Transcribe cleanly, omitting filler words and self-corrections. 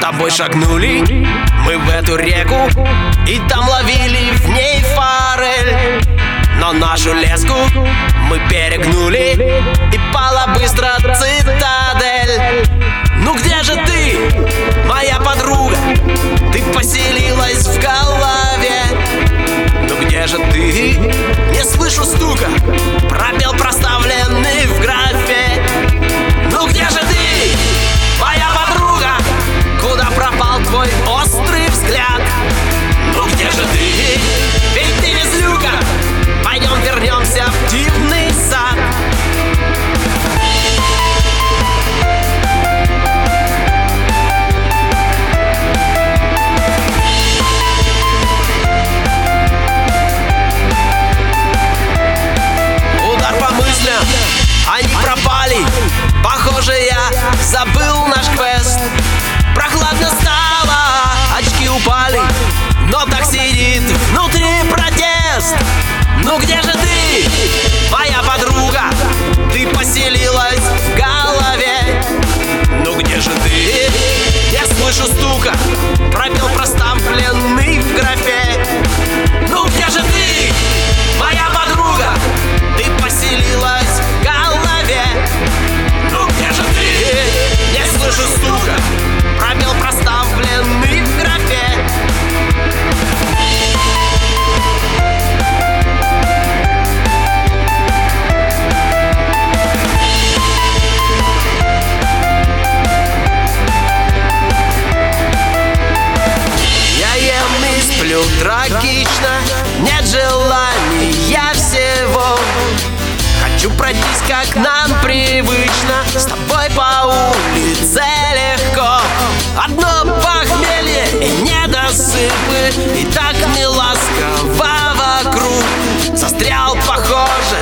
тобой шагнули мы в эту реку, и там ловили в ней форель. Но нашу леску мы перегнули, и пала быстро цитадель. Ну где же ты, моя подруга? Ты поселилась в голове. Ну где же ты? Не слышу стука, пробел проставленный в графе. Ну где же ты, моя подруга? Куда пропал твой острый взгляд? Ну где же ты? Ведь ты везлюка. Пойдем вернемся в дивный сад. Удар по мыслям, они пропали. Похоже, я забыл наш квест. Прохладно стало, очки упали, но так сидит внутри протест. Ну где же ты, моя подруга? Ты поселилась в голове. Ну где же ты? Я слышу стука, пробел проставленный в графе. Ну где же ты, моя подруга? Ты поселилась в голове. Ну где же ты? Я слышу стука, пробел проставленный в графе. Трагично, нет желания всего. Хочу пройтись, как нам привычно, с тобой по улице легко. Одно похмелье и недосыпы, и так неласково вокруг. Застрял, похоже,